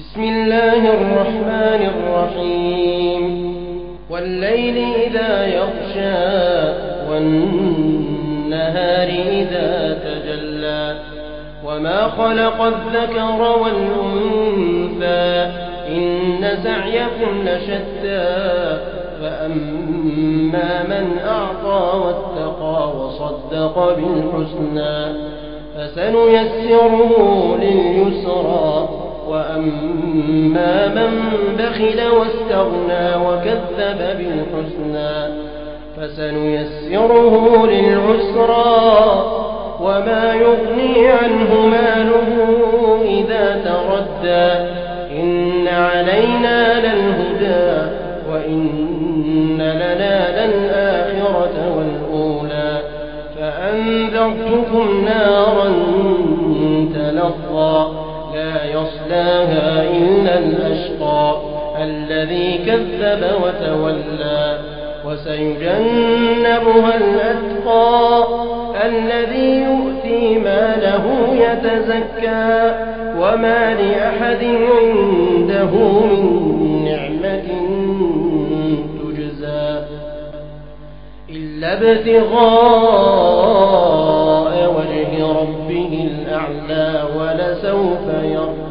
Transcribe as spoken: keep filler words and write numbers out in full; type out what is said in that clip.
بسم الله الرحمن الرحيم والليل إذا يغشى والنهار إذا تجلى وما خلق الذكر والأنثى إن سعيكم لشتى فأما من أعطى واتقى وصدق بالحسنى فسنيسره لليسرى وأما من بخل واستغنى وكذب بالحسنى فسنيسره للعسرى وما يغني عنه ماله إذا تردى إن علينا للهدى وإن لنا للآخرة والأولى فأنذرتكم نارا تلظى لا يصلاها إلا الأشقى الذي كذب وتولى وسيجنبها الأتقى الذي يؤتي ماله يتزكى وما لأحد عنده من نعمة تجزى إلا ابتغاء وجه ربه الأعلى ولسوف يرضى.